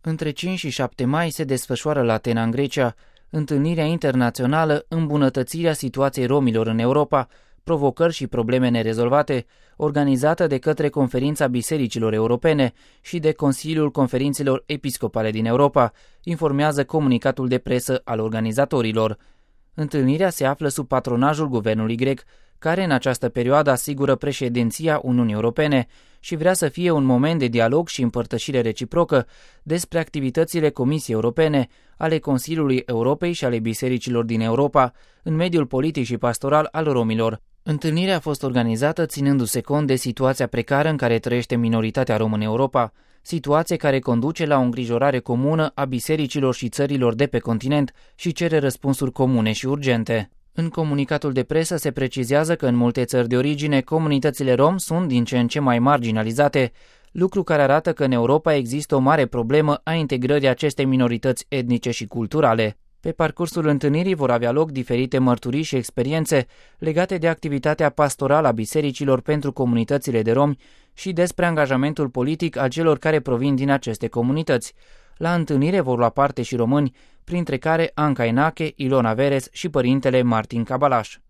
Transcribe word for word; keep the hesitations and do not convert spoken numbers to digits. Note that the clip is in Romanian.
Între cinci și șapte mai se desfășoară la Atena, în Grecia, întâlnirea internațională Îmbunătățirea situației romilor în Europa, provocări și probleme nerezolvate, organizată de către Conferința Bisericilor Europene și de Consiliul Conferințelor Episcopale din Europa, informează comunicatul de presă al organizatorilor. Întâlnirea se află sub patronajul guvernului grec, care în această perioadă asigură președinția Uniunii Europene și vrea să fie un moment de dialog și împărtășire reciprocă despre activitățile Comisiei Europene, ale Consiliului Europei și ale bisericilor din Europa, în mediul politic și pastoral al romilor. Întâlnirea a fost organizată ținându-se cont de situația precară în care trăiește minoritatea romă în Europa, situație care conduce la o îngrijorare comună a bisericilor și țărilor de pe continent și cere răspunsuri comune și urgente. În comunicatul de presă se precizează că în multe țări de origine, comunitățile rom sunt din ce în ce mai marginalizate, lucru care arată că în Europa există o mare problemă a integrării acestei minorități etnice și culturale. Pe parcursul întâlnirii vor avea loc diferite mărturii și experiențe legate de activitatea pastorală a bisericilor pentru comunitățile de romi și despre angajamentul politic al celor care provin din aceste comunități. La întâlnire vor lua parte și români, printre care Anca Enache, Ilona Veres și părintele Martin Cabalaș.